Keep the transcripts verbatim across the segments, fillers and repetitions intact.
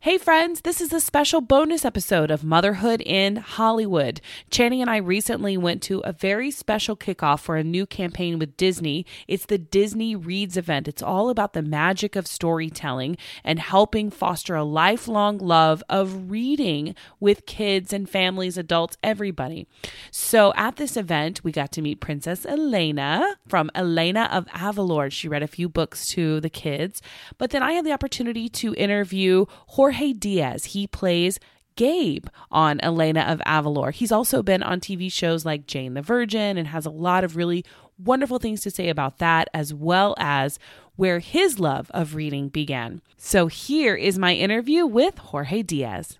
Hey friends, this is a special bonus episode of Motherhood in Hollywood. Channing and I recently went to a very special kickoff for a new campaign with Disney. It's the Disney Reads event. It's all about the magic of storytelling and helping foster a lifelong love of reading with kids and families, adults, everybody. So at this event, we got to meet Princess Elena from Elena of Avalor. She read a few books to the kids, but then I had the opportunity to interview Jorge Diaz. He plays Gabe on Elena of Avalor. He's also been on T V shows like Jane the Virgin and has a lot of really wonderful things to say about that, as well as where his love of reading began. So here is my interview with Jorge Diaz.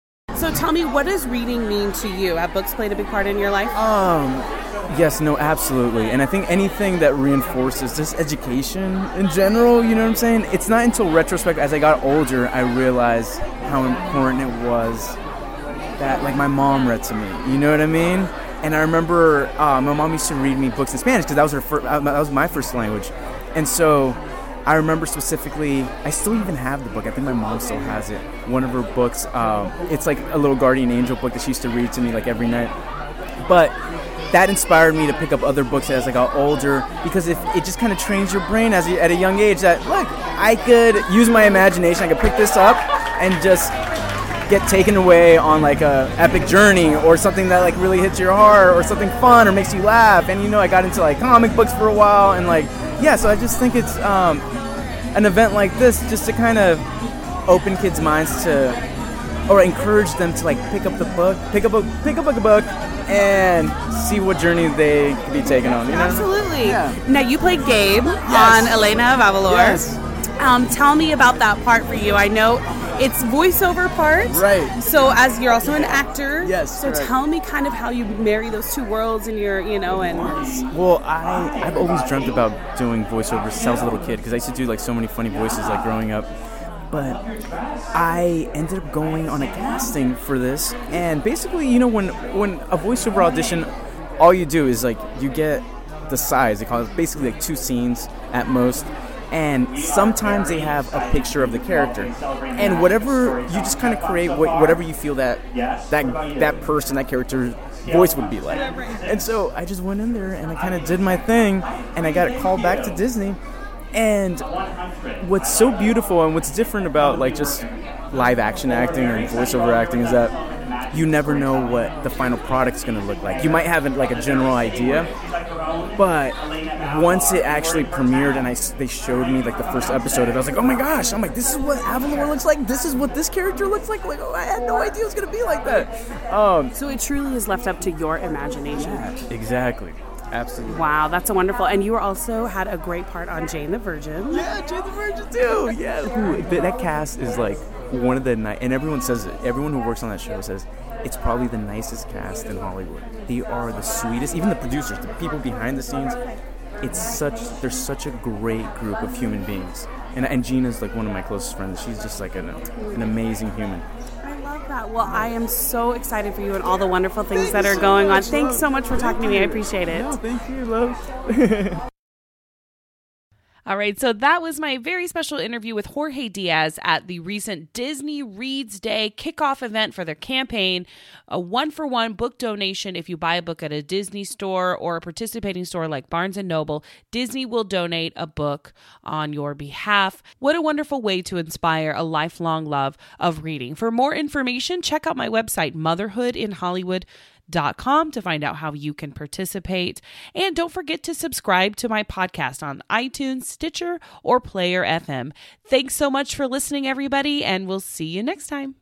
So tell me, what does reading mean to you? Have books played a big part in your life? Um, yes, no, absolutely. And I think anything that reinforces just education in general, you know what I'm saying? It's not until retrospect, as I got older, I realized how important it was that, like, my mom read to me. You know what I mean? And I remember uh, my mom used to read me books in Spanish because that was her fir- that was my first language. And so I remember specifically, I still even have the book. I think my mom still has it. One of her books, um, it's like a little guardian angel book that she used to read to me like every night. But that inspired me to pick up other books as I got older, because if it just kind of trains your brain as you, at a young age that, look, I could use my imagination, I could pick this up and just get taken away on like a epic journey or something that like really hits your heart or something fun or makes you laugh. And you know, I got into like comic books for a while, and like, yeah, so I just think it's um, an event like this just to kind of open kids' minds to, or encourage them to like pick up the book, pick up a pick up a book, and see what journey they could be taken on. You know? Absolutely. Yeah. Now you played Gabe Yes. on Elena of Avalor. Yes. Um, tell me about that part for you. I know it's voiceover part. Right. So as you're also an actor. Yes, So correct. tell me kind of how you marry those two worlds in your, you know, and Well, I, I've always dreamt about doing voiceovers since I was a little kid, because I used to do like so many funny voices like growing up. But I ended up going on a casting for this, and basically, you know, when when a voiceover audition, all you do is like you get the size. They call it basically like two scenes at most. And sometimes they have a picture of the character, and whatever you just kind of create, wh- whatever you feel that that that person, that character's voice would be like. And so I just went in there and I kind of did my thing, and I got called back to Disney. And what's so beautiful and what's different about like just live action acting and voiceover acting is that you never know what the final product's going to look like. You might have like a general idea, but once it actually premiered and I, they showed me like the first episode of it, I was like, oh my gosh, I'm like, this is what Avalor looks like, this is what this character looks like. Like, oh, I had no idea it was going to be like that. Um, so it truly is left up to your imagination. yeah, exactly. Absolutely. Wow, that's so wonderful. And you also had a great part on Jane the Virgin. Yeah, Jane the Virgin too. Yeah, Ooh, that that cast is like one of the nice, and everyone says it. Everyone who works on that show says it's probably the nicest cast in Hollywood. They are the sweetest. Even the producers, the people behind the scenes. It's such. They're such a great group of human beings. And and Gina's like one of my closest friends. She's just like an an amazing human. That. Well, I am so excited for you and all the wonderful things that are going on. Thanks so much for talking to me. I appreciate it. No, thank you, love. All right, so that was my very special interview with Jorge Diaz at the recent Disney Reads Day kickoff event for their campaign. A one-for-one book donation. If you buy a book at a Disney store or a participating store like Barnes and Noble, Disney will donate a book on your behalf. What a wonderful way to inspire a lifelong love of reading. For more information, check out my website, motherhood in hollywood dot com, to find out how you can participate. And don't forget to subscribe to my podcast on iTunes, Stitcher, or Player F M. Thanks so much for listening, everybody, and we'll see you next time.